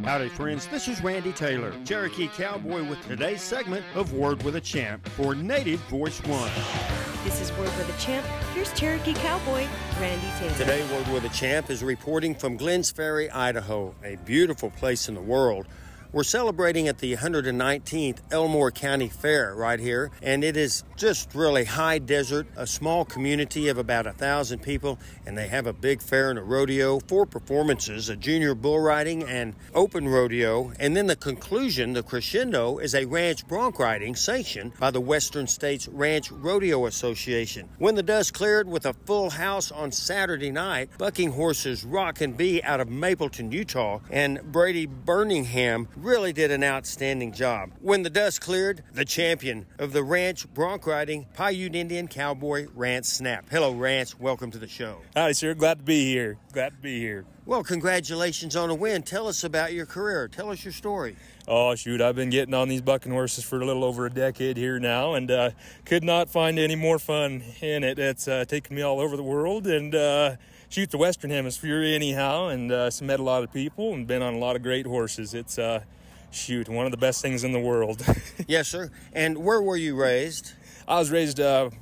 Howdy, friends. This is Randy Taylor, Cherokee Cowboy, with today's segment of Word with a Champ for Native Voice One. This is Word with a Champ. Here's Cherokee Cowboy, Randy Taylor. Today, Word with a Champ is reporting from Glenns Ferry, Idaho, a beautiful place in the world. We're celebrating at the 119th Elmore County Fair right here, and it is just really high desert, a small community of about 1,000 people, and they have a big fair and a rodeo, 4 performances, a junior bull riding and open rodeo, and then the conclusion, the crescendo, is a ranch bronc riding sanctioned by the Western States Ranch Rodeo Association. When the dust cleared with a full house on Saturday night, bucking horses Rock and Bee out of Mapleton, Utah, and Brady Birmingham really did an outstanding job. When the dust cleared, the champion of the ranch bronc riding, Paiute Indian Cowboy, Rance Snap. Hello, Rance. Welcome to the show. Howdy, sir. Glad to be here. Well, congratulations on a win. Tell us about your career. Tell us your story. Oh, shoot. I've been getting on these bucking horses for a little over a decade here now, and could not find any more fun in it. It's taken me all over the world, and shoot the Western Hemisphere anyhow, and met a lot of people and been on a lot of great horses. It's one of the best things in the world. Yes, sir. And where were you raised? I was raised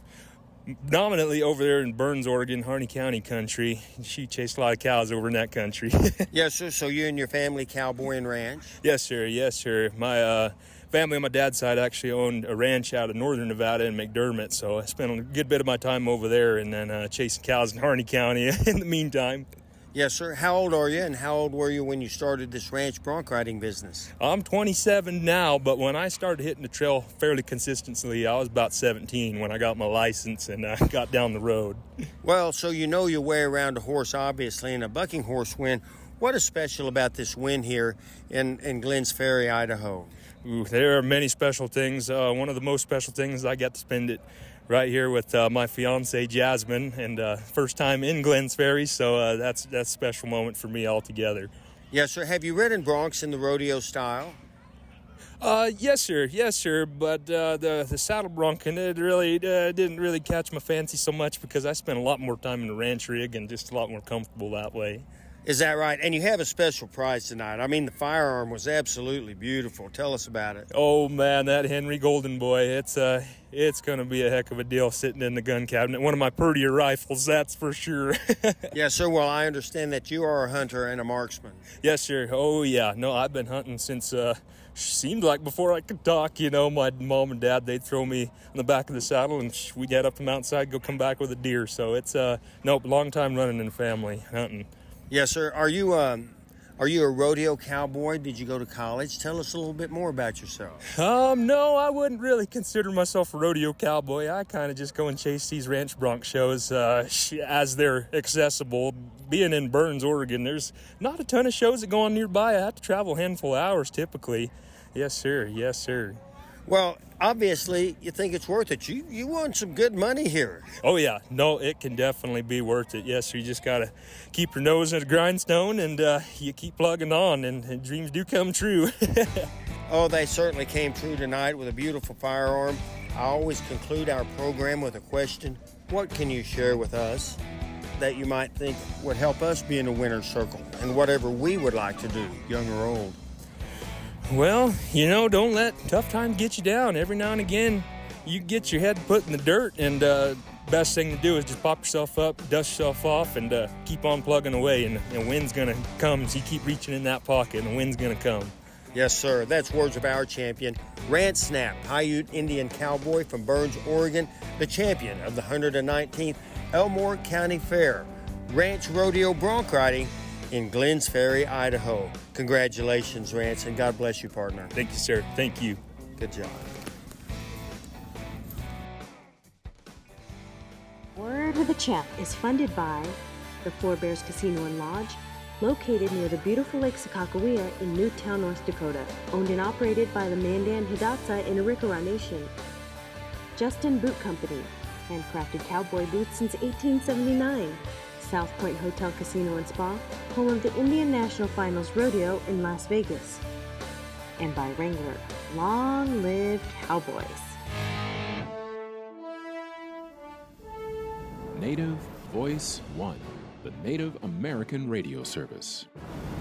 nominally over there in Burns, Oregon, Harney County country. She chased a lot of cows over in that country. Yes, sir. So you and your family cowboy and ranch? Yes, sir. My family on my dad's side actually owned a ranch out of northern Nevada in McDermott, so I spent a good bit of my time over there and then chasing cows in Harney County in the meantime. Yes, sir. How old are you, and how old were you when you started this ranch bronc riding business? I'm 27 now, but when I started hitting the trail fairly consistently, I was about 17 when I got my license and got down the road. Well, so you know your way around a horse, obviously, and a bucking horse win. What is special about this win here in Glenns Ferry, Idaho? Ooh, there are many special things. One of the most special things, I got to spend it right here with my fiance Jasmine, and first time in Glenns Ferry, so that's a special moment for me altogether. Yes, sir. Have you ridden broncs in the rodeo style? Yes, sir. But the saddle bronc and it really didn't really catch my fancy so much because I spent a lot more time in the ranch rig and just a lot more comfortable that way. Is that right? And you have a special prize tonight. I mean, the firearm was absolutely beautiful. Tell us about it. Oh, man, that Henry Golden Boy, it's going to be a heck of a deal sitting in the gun cabinet. One of my prettier rifles, that's for sure. Yes, sir. Well, I understand that you are a hunter and a marksman. Yes, sir. Oh, yeah. No, I've been hunting since, seemed like before I could talk, my mom and dad, they'd throw me in the back of the saddle and we'd head up the mountainside, go come back with a deer. So it's, long time running in the family hunting. Yes, sir. Are you a rodeo cowboy? Did you go to college? Tell us a little bit more about yourself. No, I wouldn't really consider myself a rodeo cowboy. I kind of just go and chase these ranch bronc shows as they're accessible. Being in Burns, Oregon, there's not a ton of shows that go on nearby. I have to travel a handful of hours typically. Yes, sir. Well, obviously, you think it's worth it. You won some good money here. Oh, yeah. No, it can definitely be worth it. Yes, you just got to keep your nose at a grindstone and you keep plugging on, and dreams do come true. Oh, they certainly came true tonight with a beautiful firearm. I always conclude our program with a question. What can you share with us that you might think would help us be in a winner's circle and whatever we would like to do, young or old? Well, don't let tough times get you down. Every now and again, you get your head put in the dirt, and best thing to do is just pop yourself up, dust yourself off, and keep on plugging away, and the wind's going to come. So you keep reaching in that pocket, and the wind's going to come. Yes, sir. That's words of our champion, Rance Snap, Paiute Indian Cowboy from Burns, Oregon, the champion of the 119th Elmore County Fair, Ranch Rodeo Bronc Riding in Glenns Ferry, Idaho. Congratulations, Rance, and God bless you, partner. Thank you, sir. Thank you. Good job. Word with a Champ is funded by the Four Bears Casino and Lodge, located near the beautiful Lake Sakakawea in Newtown, North Dakota, owned and operated by the Mandan Hidatsa in Arikara Nation. Justin Boot Company, handcrafted cowboy boots since 1879. South Point Hotel Casino and Spa, home of the Indian National Finals Rodeo in Las Vegas. And by Wrangler, long live cowboys. Native Voice One, the Native American radio service.